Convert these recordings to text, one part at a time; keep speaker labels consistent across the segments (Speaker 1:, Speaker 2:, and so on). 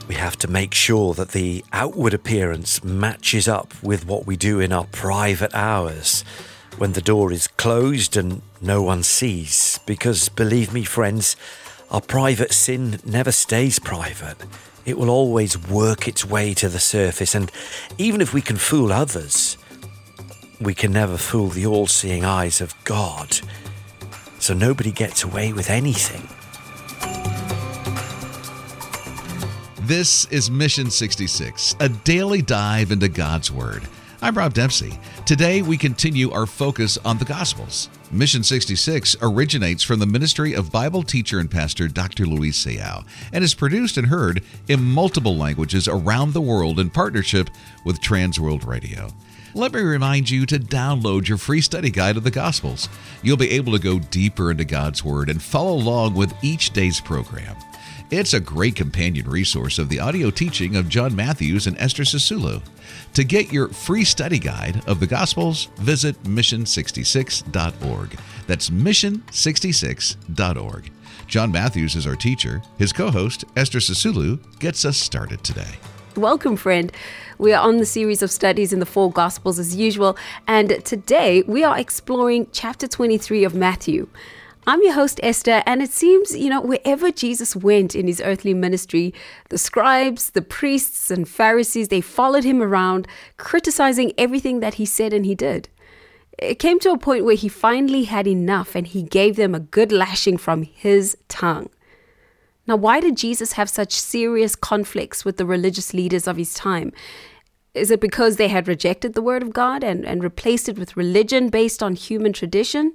Speaker 1: We have to make sure that the outward appearance matches up with what we do in our private hours when the door is closed and no one sees. Because believe me, friends, our private sin never stays private. It will always work its way to the surface, and even if we can fool others, we can never fool the all-seeing eyes of God. So nobody gets away with anything.
Speaker 2: This is Mission 66, a daily dive into God's Word. I'm Rob Dempsey. Today we continue our focus on the Gospels. Mission 66 originates from the ministry of Bible teacher and pastor Dr. Luis Sayao and is produced and heard in multiple languages around the world in partnership with Transworld Radio. Let me remind you to download your free study guide of the Gospels. You'll be able to go deeper into God's Word and follow along with each day's program. It's a great companion resource of the audio teaching of John Matthews and Esther Sisulu. To get your free study guide of the Gospels, visit mission66.org. That's mission66.org. John Matthews is our teacher. His co-host, Esther Sisulu, gets us started today.
Speaker 3: Welcome, friend. We are on the series of studies in the four Gospels as usual, and today we are exploring chapter 23 of Matthew. I'm your host, Esther, and it seems, wherever Jesus went in his earthly ministry, the scribes, the priests, and Pharisees, they followed him around, criticizing everything that he said and he did. It came to a point where he finally had enough, and he gave them a good lashing from his tongue. Now, why did Jesus have such serious conflicts with the religious leaders of his time? Is it because they had rejected the word of God and replaced it with religion based on human tradition?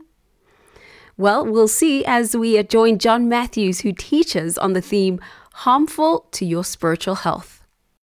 Speaker 3: Well, we'll see as we join John Matthews, who teaches on the theme, Harmful to Your Spiritual Health.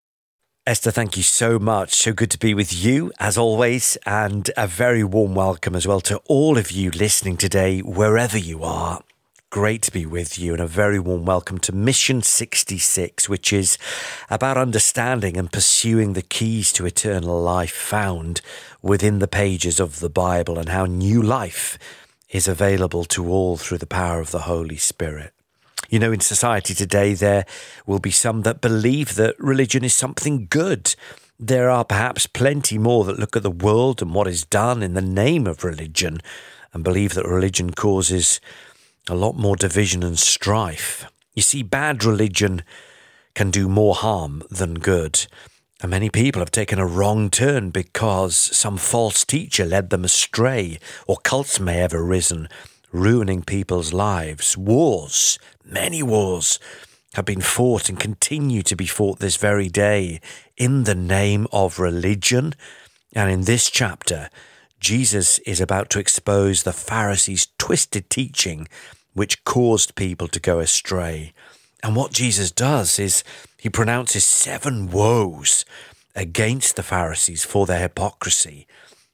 Speaker 1: Esther, thank you so much. So good to be with you, as always, and a very warm welcome as well to all of you listening today, wherever you are. Great to be with you, and a very warm welcome to Mission 66, which is about understanding and pursuing the keys to eternal life found within the pages of the Bible, and how new life is available to all through the power of the Holy Spirit. In society today, there will be some that believe that religion is something good. There are perhaps plenty more that look at the world and what is done in the name of religion and believe that religion causes a lot more division and strife. You see, bad religion can do more harm than good. And many people have taken a wrong turn because some false teacher led them astray, or cults may have arisen, ruining people's lives. Wars, many wars, have been fought and continue to be fought this very day in the name of religion. And in this chapter, Jesus is about to expose the Pharisees' twisted teaching, which caused people to go astray. And what Jesus does is he pronounces 7 woes against the Pharisees for their hypocrisy.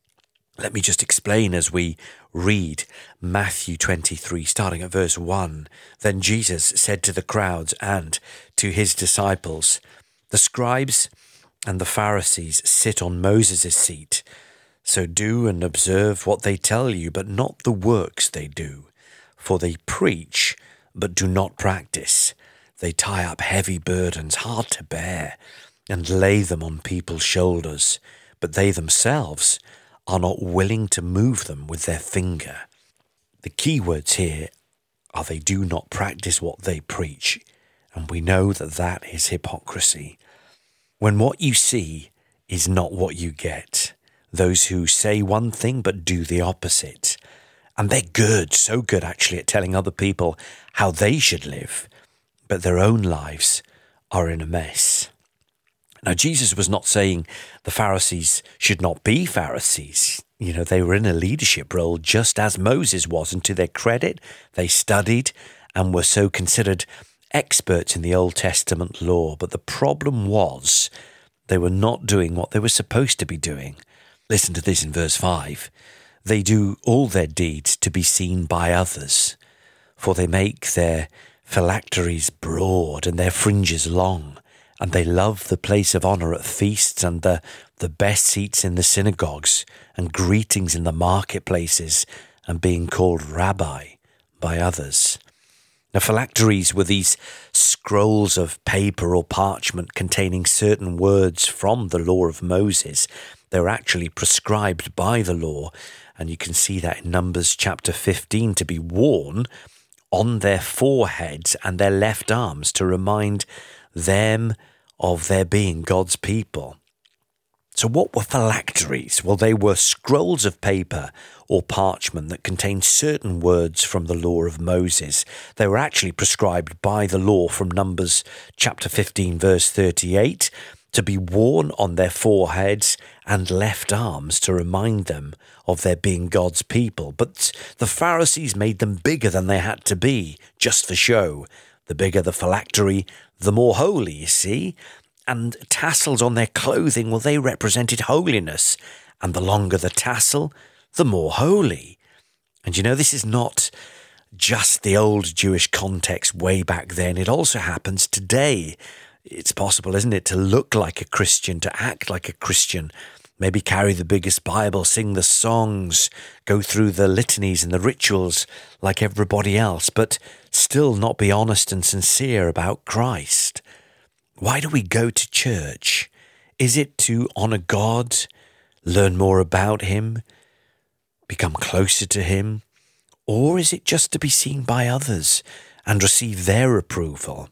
Speaker 1: Let me just explain as we read Matthew 23, starting at verse 1. Then Jesus said to the crowds and to his disciples, "The scribes and the Pharisees sit on Moses' seat. So do and observe what they tell you, but not the works they do. For they preach, but do not practice. They tie up heavy burdens, hard to bear, and lay them on people's shoulders, but they themselves are not willing to move them with their finger." The key words here are they do not practice what they preach, and we know that that is hypocrisy. When what you see is not what you get, those who say one thing but do the opposite, and they're good, so good actually at telling other people how they should live, but their own lives are in a mess. Now, Jesus was not saying the Pharisees should not be Pharisees. They were in a leadership role just as Moses was, and to their credit, they studied and were so considered experts in the Old Testament law. But the problem was they were not doing what they were supposed to be doing. Listen to this in verse 5. They do all their deeds to be seen by others, for they make their phylacteries broad and their fringes long, and they love the place of honor at feasts and the best seats in the synagogues and greetings in the marketplaces and being called rabbi by others. Now, phylacteries were these scrolls of paper or parchment containing certain words from the law of Moses. They were actually prescribed by the law, and you can see that in Numbers chapter 15, to be worn on their foreheads and their left arms to remind them of their being God's people. So what were phylacteries? Well, they were scrolls of paper or parchment that contained certain words from the law of Moses. They were actually prescribed by the law from Numbers chapter 15, verse 38, to be worn on their foreheads and left arms to remind them of their being God's people. But the Pharisees made them bigger than they had to be, just for show. The bigger the phylactery, the more holy, you see. And tassels on their clothing, well, they represented holiness. And the longer the tassel, the more holy. And you know, this is not just the old Jewish context way back then. It also happens today. It's possible, isn't it, to look like a Christian, to act like a Christian, maybe carry the biggest Bible, sing the songs, go through the litanies and the rituals like everybody else, but still not be honest and sincere about Christ. Why do we go to church? Is it to honor God, learn more about Him, become closer to Him? Or is it just to be seen by others and receive their approval?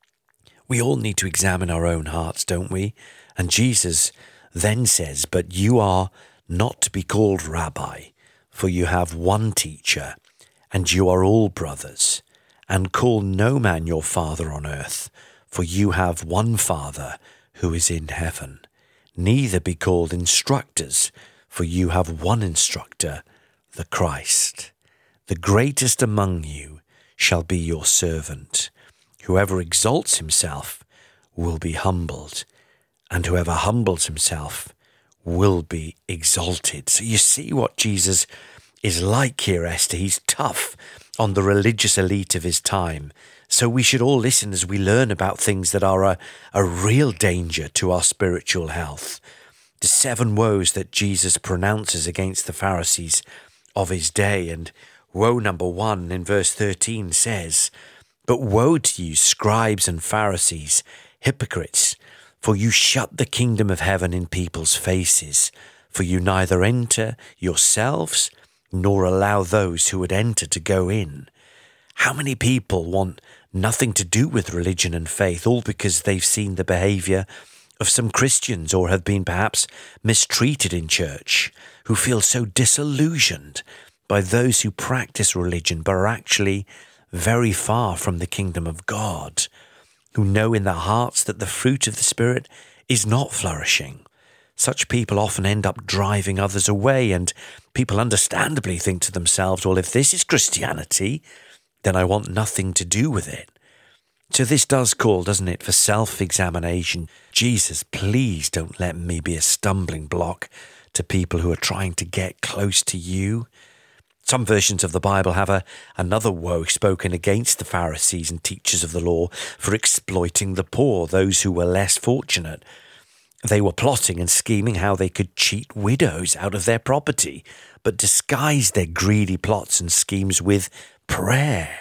Speaker 1: We all need to examine our own hearts, don't we? And Jesus then says, "But you are not to be called Rabbi, for you have one teacher, and you are all brothers. And call no man your father on earth, for you have one Father who is in heaven. Neither be called instructors, for you have one instructor, the Christ. The greatest among you shall be your servant. Whoever exalts himself will be humbled, and whoever humbles himself will be exalted." So you see what Jesus is like here, Esther. He's tough on the religious elite of his time. So we should all listen as we learn about things that are a real danger to our spiritual health. The 7 woes that Jesus pronounces against the Pharisees of his day. And woe number 1 in verse 13 says, "But woe to you, scribes and Pharisees, hypocrites, for you shut the kingdom of heaven in people's faces, for you neither enter yourselves nor allow those who would enter to go in." How many people want nothing to do with religion and faith, all because they've seen the behavior of some Christians or have been perhaps mistreated in church, who feel so disillusioned by those who practice religion but are actually very far from the kingdom of God, who know in their hearts that the fruit of the Spirit is not flourishing. Such people often end up driving others away, and people understandably think to themselves, well, if this is Christianity, then I want nothing to do with it. So this does call, doesn't it, for self-examination. Jesus, please don't let me be a stumbling block to people who are trying to get close to you. Some versions of the Bible have another woe spoken against the Pharisees and teachers of the law for exploiting the poor, those who were less fortunate. They were plotting and scheming how they could cheat widows out of their property, but disguise their greedy plots and schemes with prayer.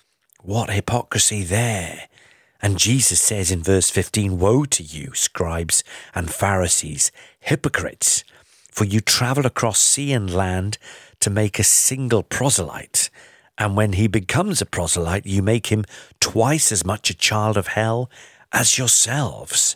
Speaker 1: What hypocrisy there. And Jesus says in verse 15, "Woe to you, scribes and Pharisees, hypocrites, for you travel across sea and land to make a single proselyte. And when he becomes a proselyte, you make him twice as much a child of hell as yourselves."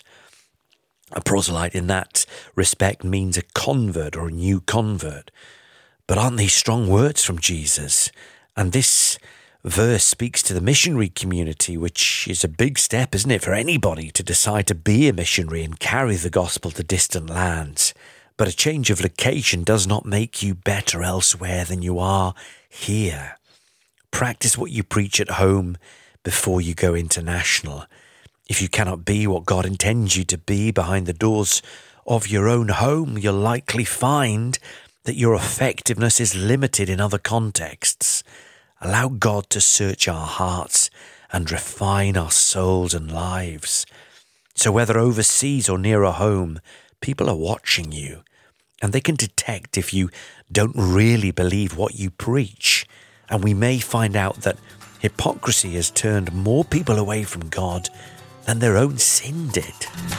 Speaker 1: A proselyte in that respect means a convert or a new convert. But aren't these strong words from Jesus? And this verse speaks to the missionary community, which is a big step, isn't it, for anybody to decide to be a missionary and carry the gospel to distant lands. But a change of location does not make you better elsewhere than you are here. Practice what you preach at home before you go international. If you cannot be what God intends you to be behind the doors of your own home, you'll likely find that your effectiveness is limited in other contexts. Allow God to search our hearts and refine our souls and lives. So whether overseas or nearer home, people are watching you, and they can detect if you don't really believe what you preach. And we may find out that Hypocrisy has turned more people away from God than their own sin did.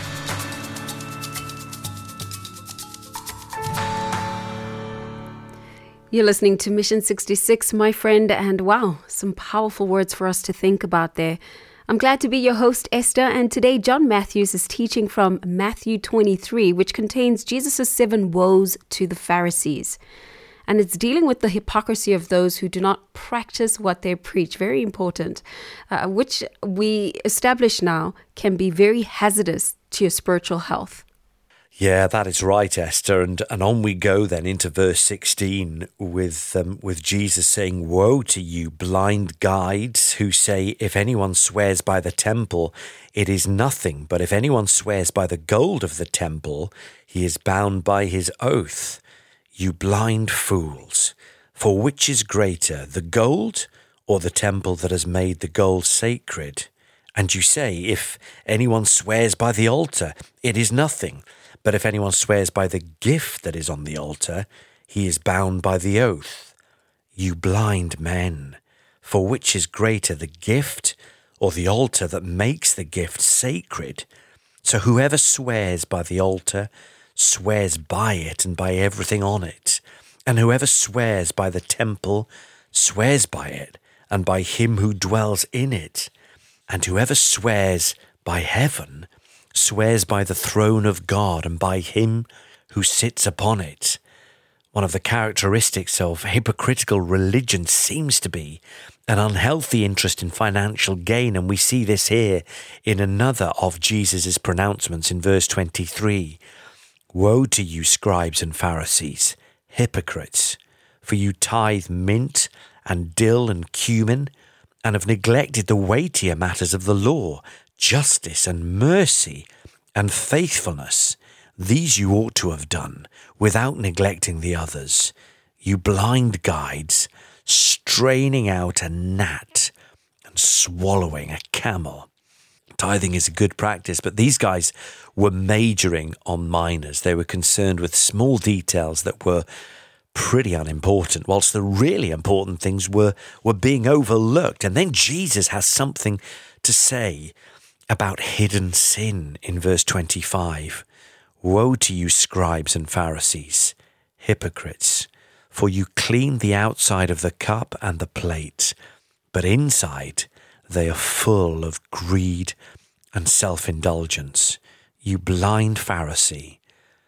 Speaker 3: You're listening to Mission 66, my friend, and wow, some powerful words for us to think about there. I'm glad to be your host, Esther, and today John Matthews is teaching from Matthew 23, which contains Jesus' 7 woes to the Pharisees. And it's dealing with the hypocrisy of those who do not practice what they preach. Very important, which we establish now can be very hazardous to your spiritual health.
Speaker 1: Yeah, that is right, Esther. And on we go then into verse 16 with Jesus saying, "Woe to you, blind guides, who say, if anyone swears by the temple, it is nothing. But if anyone swears by the gold of the temple, he is bound by his oath. You blind fools, for which is greater, the gold or the temple that has made the gold sacred? And you say, if anyone swears by the altar, it is nothing. But if anyone swears by the gift that is on the altar, he is bound by the oath. You blind men, for which is greater, the gift or the altar that makes the gift sacred? So whoever swears by the altar swears by it and by everything on it. And whoever swears by the temple swears by it and by him who dwells in it. And whoever swears by heaven swears by the throne of God and by him who sits upon it." One of the characteristics of hypocritical religion seems to be an unhealthy interest in financial gain, and we see this here in another of Jesus' pronouncements in verse 23. "Woe to you, scribes and Pharisees, hypocrites, for you tithe mint and dill and cumin, and have neglected the weightier matters of the law, justice and mercy and faithfulness. These you ought to have done without neglecting the others. You blind guides, straining out a gnat and swallowing a camel." Tithing is a good practice, but these guys were majoring on minors. They were concerned with small details that were pretty unimportant, whilst the really important things were being overlooked. And then Jesus has something to say about hidden sin in verse 25. "Woe to you, scribes and Pharisees, hypocrites, for you clean the outside of the cup and the plate, but inside they are full of greed and self-indulgence. You blind Pharisee,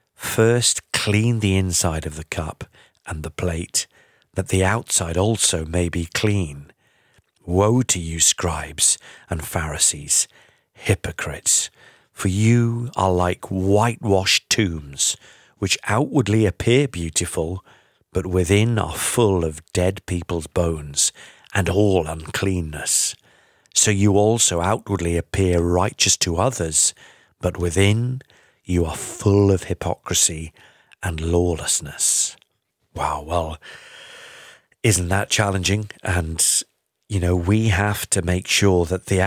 Speaker 1: first clean the inside of the cup and the plate, that the outside also may be clean. Woe to you, scribes and Pharisees, hypocrites, for you are like whitewashed tombs, which outwardly appear beautiful, but within are full of dead people's bones and all uncleanness. So you also outwardly appear righteous to others, but within you are full of hypocrisy and lawlessness." Wow, well, isn't that challenging? And we have to make sure that the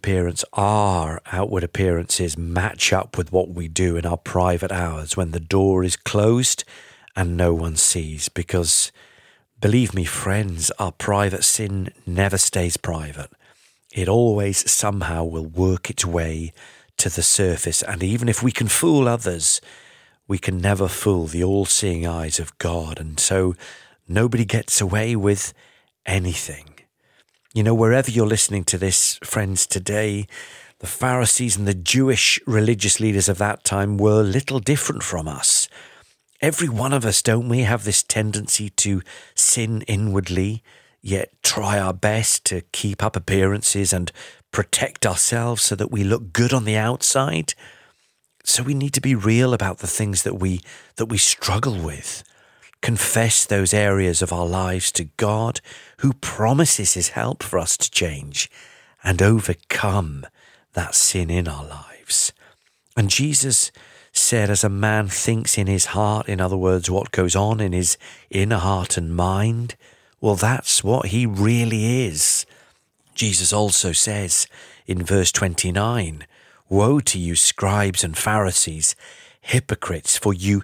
Speaker 1: our outward appearances match up with what we do in our private hours when the door is closed and no one sees. Because believe me, friends, our private sin never stays private. It always somehow will work its way to the surface. And even if we can fool others, we can never fool the all-seeing eyes of God. And so nobody gets away with anything. Wherever you're listening to this, friends, today, the Pharisees and the Jewish religious leaders of that time were little different from us. Every one of us, don't we, have this tendency to sin inwardly, yet try our best to keep up appearances and protect ourselves so that we look good on the outside. So we need to be real about the things that we struggle with. Confess those areas of our lives to God, who promises his help for us to change and overcome that sin in our lives. And Jesus said, as a man thinks in his heart, in other words, what goes on in his inner heart and mind, well, that's what he really is. Jesus also says in verse 29, "Woe to you, scribes and Pharisees, hypocrites, for you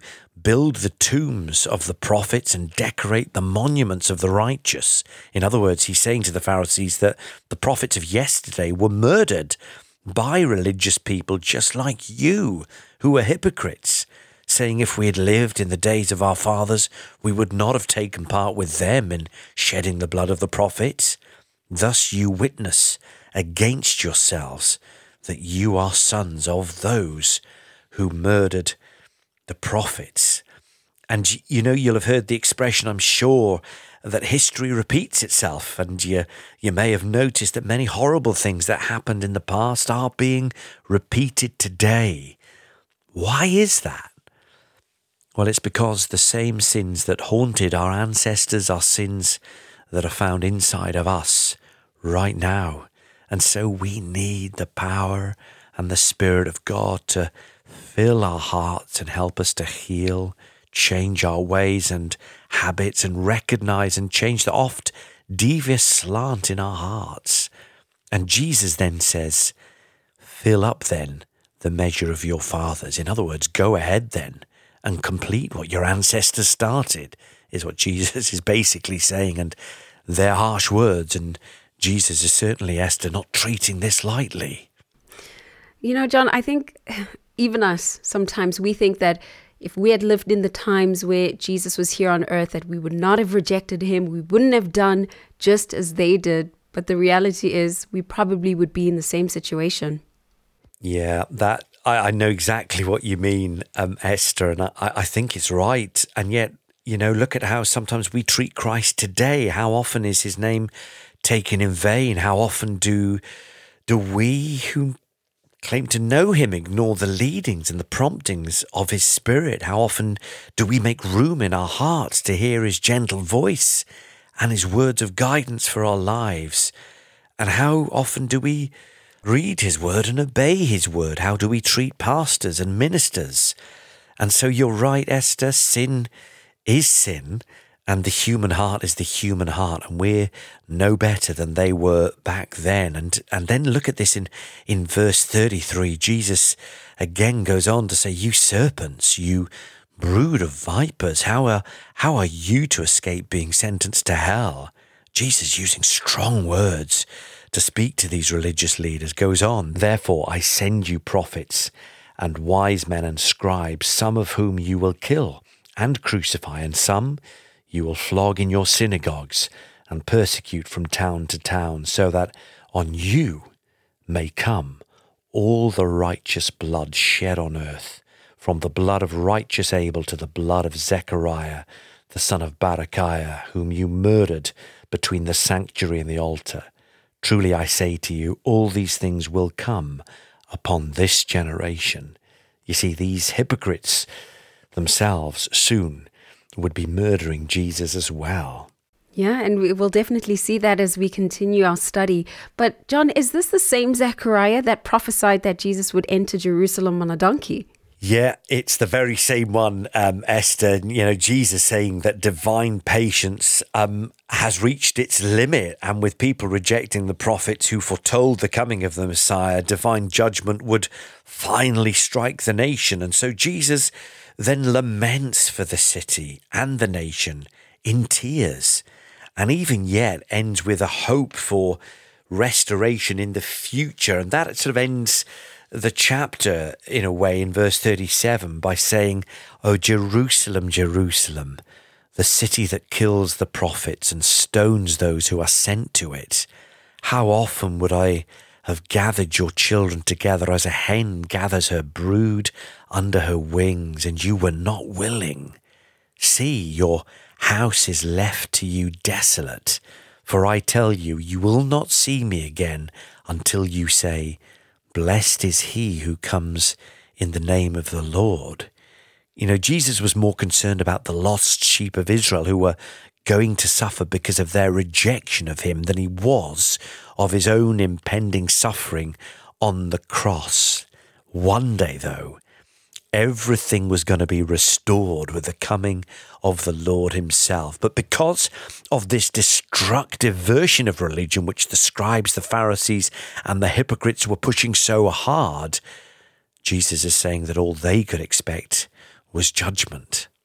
Speaker 1: build the tombs of the prophets and decorate the monuments of the righteous. In other words, he's saying to the Pharisees that the prophets of yesterday were murdered by religious people just like you, who were hypocrites, saying if we had lived in the days of our fathers, we would not have taken part with them in shedding the blood of the prophets. Thus you witness against yourselves that you are sons of those who murdered the prophets. And you'll have heard the expression, I'm sure, that history repeats itself. And you may have noticed that many horrible things that happened in the past are being repeated today. Why is that? Well, it's because the same sins that haunted our ancestors are sins that are found inside of us right now. And so we need the power and the Spirit of God to fill our hearts and help us to heal, change our ways and habits, and recognize and change the oft devious slant in our hearts. And Jesus then says, fill up then the measure of your fathers. In other words, go ahead then and complete what your ancestors started, is what Jesus is basically saying. And they're harsh words, and Jesus is certainly, Esther, not treating this lightly.
Speaker 3: John, I think even us, sometimes we think that if we had lived in the times where Jesus was here on earth, that we would not have rejected him, we wouldn't have done just as they did. But the reality is we probably would be in the same situation.
Speaker 1: Yeah, that I know exactly what you mean, Esther, and I think it's right. And yet, look at how sometimes we treat Christ today. How often is his name taken in vain? How often do we who claim to know him ignore the leadings and the promptings of his Spirit? How often do we make room in our hearts to hear his gentle voice and his words of guidance for our lives? And how often do we read his word and obey his word? How do we treat pastors and ministers? And so you're right, Esther, sin is sin, and the human heart is the human heart, and we're no better than they were back then. And then look at this in verse 33. Jesus again goes on to say, you serpents, you brood of vipers, how are you to escape being sentenced to hell? Jesus, using strong words to speak to these religious leaders, goes on, therefore I send you prophets and wise men and scribes, some of whom you will kill and crucify, and some you will flog in your synagogues and persecute from town to town, so that on you may come all the righteous blood shed on earth, from the blood of righteous Abel to the blood of Zechariah, the son of Barachiah, whom you murdered between the sanctuary and the altar. Truly I say to you, all these things will come upon this generation. You see, these hypocrites themselves soon would be murdering Jesus as well.
Speaker 3: Yeah, and we will definitely see that as we continue our study. But John, is this the same Zechariah that prophesied that Jesus would enter Jerusalem on a donkey?
Speaker 1: Yeah, it's the very same one, Esther. Jesus saying that divine patience has reached its limit, and with people rejecting the prophets who foretold the coming of the Messiah, divine judgment would finally strike the nation. And so Jesus then laments for the city and the nation in tears, and even yet ends with a hope for restoration in the future. And that sort of ends the chapter in a way in verse 37 by saying, "O Jerusalem, Jerusalem, the city that kills the prophets and stones those who are sent to it. How often would I have gathered your children together as a hen gathers her brood under her wings, and you were not willing. See, your house is left to you desolate. For I tell you, you will not see me again until you say, 'Blessed is he who comes in the name of the Lord.'" Jesus was more concerned about the lost sheep of Israel who were going to suffer because of their rejection of him than he was of his own impending suffering on the cross. One day, though, everything was going to be restored with the coming of the Lord himself. But because of this destructive version of religion, which the scribes, the Pharisees, and the hypocrites were pushing so hard, Jesus is saying that all they could expect was judgment.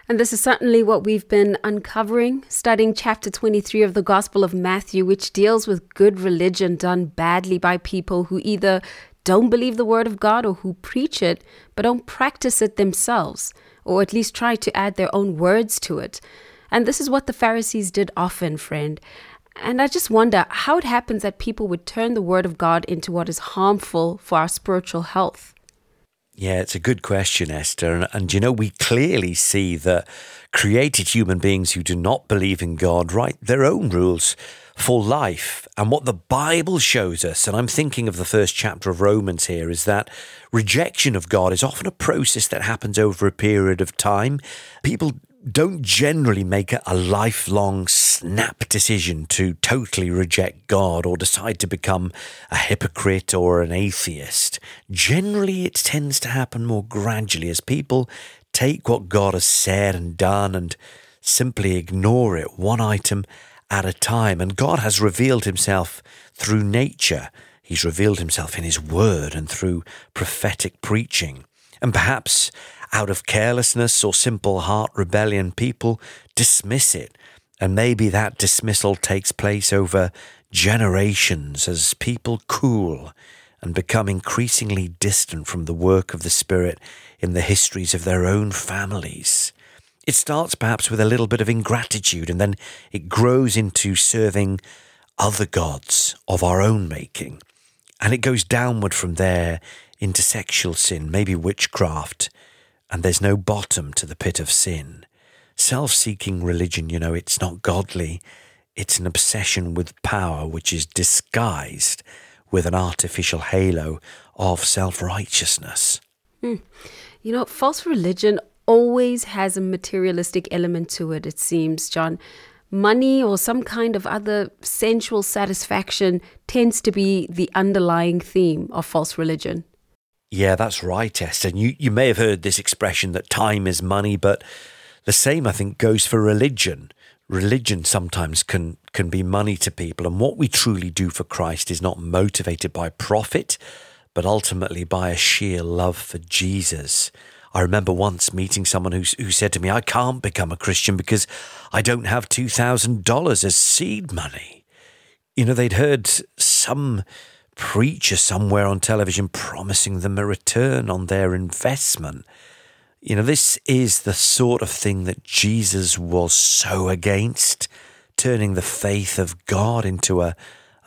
Speaker 3: And this is certainly what we've been uncovering, studying chapter 23 of the Gospel of Matthew, which deals with good religion done badly by people who either don't believe the word of God or who preach it, but don't practice it themselves, or at least try to add their own words to it. And this is what the Pharisees did often, friend. And I just wonder how it happens that people would turn the word of God into what is harmful for our spiritual health.
Speaker 1: Yeah, it's a good question, Esther. And you know, we clearly see that created human beings who do not believe in God write their own rules for life. And what the Bible shows us, and I'm thinking of the first chapter of Romans here, is that rejection of God is often a process that happens over a period of time. People don't generally make a lifelong snap decision to totally reject God or decide to become a hypocrite or an atheist. Generally, it tends to happen more gradually as people take what God has said and done and simply ignore it one item at a time. And God has revealed himself through nature. He's revealed himself in his word and through prophetic preaching. And perhaps out of carelessness or simple heart rebellion, people dismiss it. And maybe that dismissal takes place over generations as people cool and become increasingly distant from the work of the Spirit in the histories of their own families. It starts perhaps with a little bit of ingratitude, and then it grows into serving other gods of our own making. And it goes downward from there into sexual sin, maybe witchcraft, and there's no bottom to the pit of sin. Self-seeking religion, you know, it's not godly. It's an obsession with power, which is disguised with an artificial halo of self-righteousness.
Speaker 3: You know, false religion always has a materialistic element to it, it seems, John. Money or some kind of other sensual satisfaction tends to be the underlying theme of false religion.
Speaker 1: Yeah, that's right, Esther. And you may have heard this expression that time is money, but the same, I think, goes for religion. Religion sometimes can be money to people, and what we truly do for Christ is not motivated by profit, but ultimately by a sheer love for Jesus. I remember once meeting someone who said to me, I can't become a Christian because I don't have $2,000 as seed money. You know, they'd heard some preacher somewhere on television promising them a return on their investment. You know, this is the sort of thing that Jesus was so against, turning the faith of God into a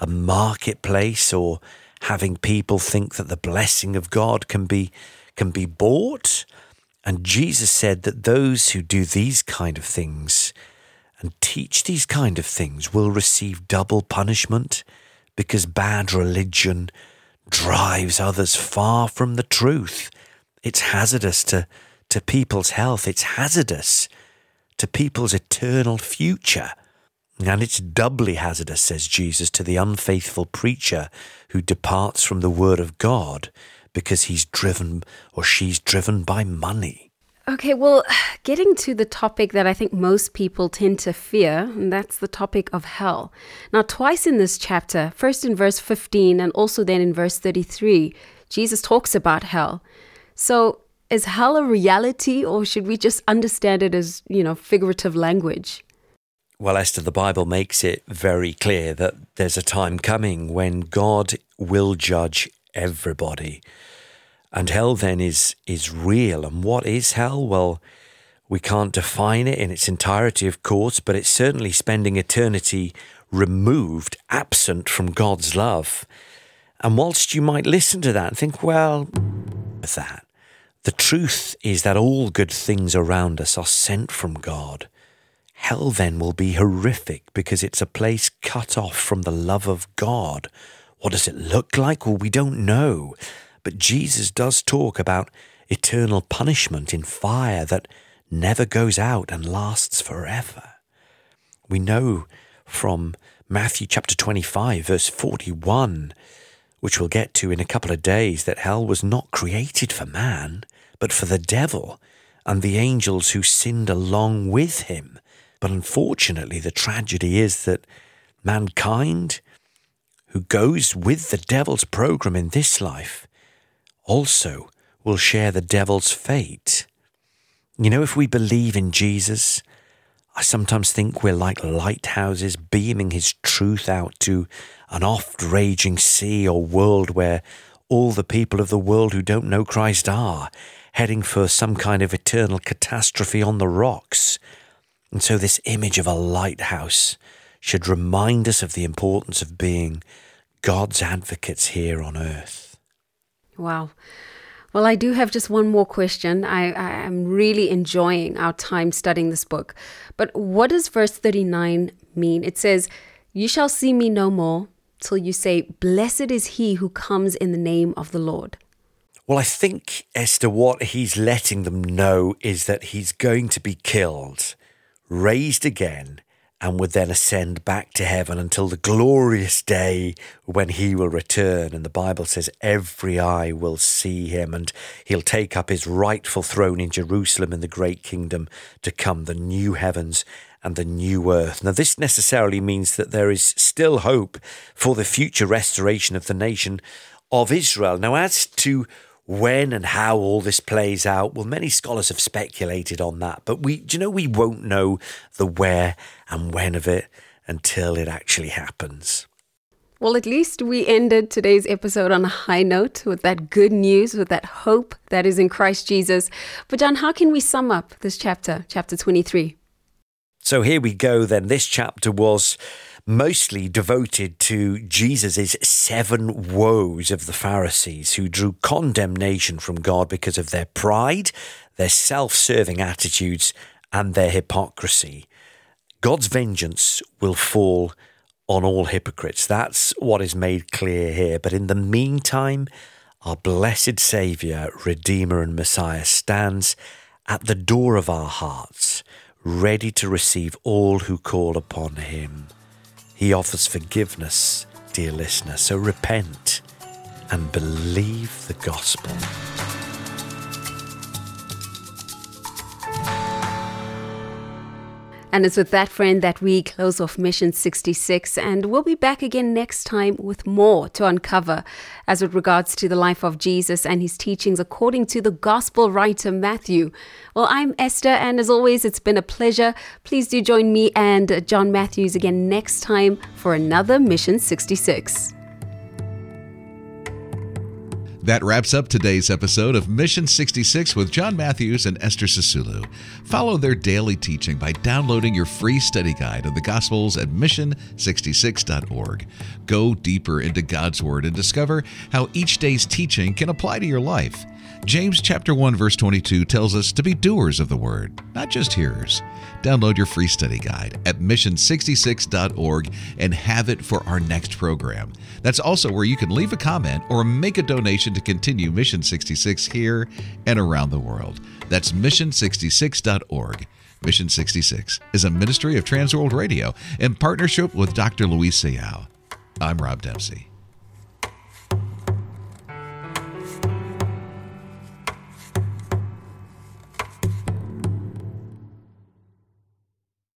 Speaker 1: marketplace, or having people think that the blessing of God can be bought. And Jesus said that those who do these kind of things and teach these kind of things will receive double punishment, because bad religion drives others far from the truth. It's hazardous to people's health. It's hazardous to people's eternal future. And it's doubly hazardous, says Jesus, to the unfaithful preacher who departs from the word of God because he's driven or she's driven by money.
Speaker 3: Okay, well, getting to the topic that I think most people tend to fear, and that's the topic of hell. Now, twice in this chapter, first in verse 15 and also then in verse 33, Jesus talks about hell. So is hell a reality, or should we just understand it as, figurative language?
Speaker 1: Well, Esther, the Bible makes it very clear that there's a time coming when God will judge everybody. And hell then is real. And what is hell? Well, we can't define it in its entirety, of course, but it's certainly spending eternity removed, absent from God's love. And whilst you might listen to that and think, well, that, the truth is that all good things around us are sent from God. Hell then will be horrific because it's a place cut off from the love of God. What does it look like? Well, we don't know. But Jesus does talk about eternal punishment in fire that never goes out and lasts forever. We know from Matthew chapter 25, verse 41, which we'll get to in a couple of days, that hell was not created for man, but for the devil and the angels who sinned along with him. But unfortunately, the tragedy is that mankind, who goes with the devil's program in this life, also will share the devil's fate. You know, if we believe in Jesus, I sometimes think we're like lighthouses beaming his truth out to an oft-raging sea or world where all the people of the world who don't know Christ are, heading for some kind of eternal catastrophe on the rocks. And so this image of a lighthouse should remind us of the importance of being God's advocates here on earth.
Speaker 3: Wow. Well, I do have just one more question. I'm really enjoying our time studying this book. But what does verse 39 mean? It says, "You shall see me no more till you say, blessed is he who comes in the name of the Lord."
Speaker 1: Well, I think, Esther, what he's letting them know is that he's going to be killed, raised again, and would then ascend back to heaven until the glorious day when he will return. And the Bible says every eye will see him, and he'll take up his rightful throne in Jerusalem in the great kingdom to come, the new heavens and the new earth. Now, this necessarily means that there is still hope for the future restoration of the nation of Israel. Now, as to when and how all this plays out, well, many scholars have speculated on that, but we won't know the where and when of it until it actually happens.
Speaker 3: Well, at least we ended today's episode on a high note with that good news, with that hope that is in Christ Jesus. But John, how can we sum up this chapter 23?
Speaker 1: So here we go then. This chapter was mostly devoted to Jesus' 7 woes of the Pharisees, who drew condemnation from God because of their pride, their self-serving attitudes, and their hypocrisy. God's vengeance will fall on all hypocrites. That's what is made clear here. But in the meantime, our blessed Saviour, Redeemer and Messiah stands at the door of our hearts, ready to receive all who call upon him. He offers forgiveness, dear listener, so repent and believe the gospel.
Speaker 3: And it's with that, friend, that we close off Mission 66, and we'll be back again next time with more to uncover as it regards to the life of Jesus and his teachings according to the gospel writer Matthew. Well, I'm Esther, and as always, it's been a pleasure. Please do join me and John Matthews again next time for another Mission 66.
Speaker 2: That wraps up today's episode of Mission 66 with John Matthews and Esther Sisulu. Follow their daily teaching by downloading your free study guide of the Gospels at mission66.org. Go deeper into God's Word and discover how each day's teaching can apply to your life. James chapter 1 verse 22 tells us to be doers of the Word, not just hearers. Download your free study guide at mission66.org and have it for our next program. That's also where you can leave a comment or make a donation to continue Mission 66 here and around the world. That's mission66.org. Mission 66 is a ministry of Transworld Radio in partnership with Dr. Luis Sayao. I'm Rob Dempsey.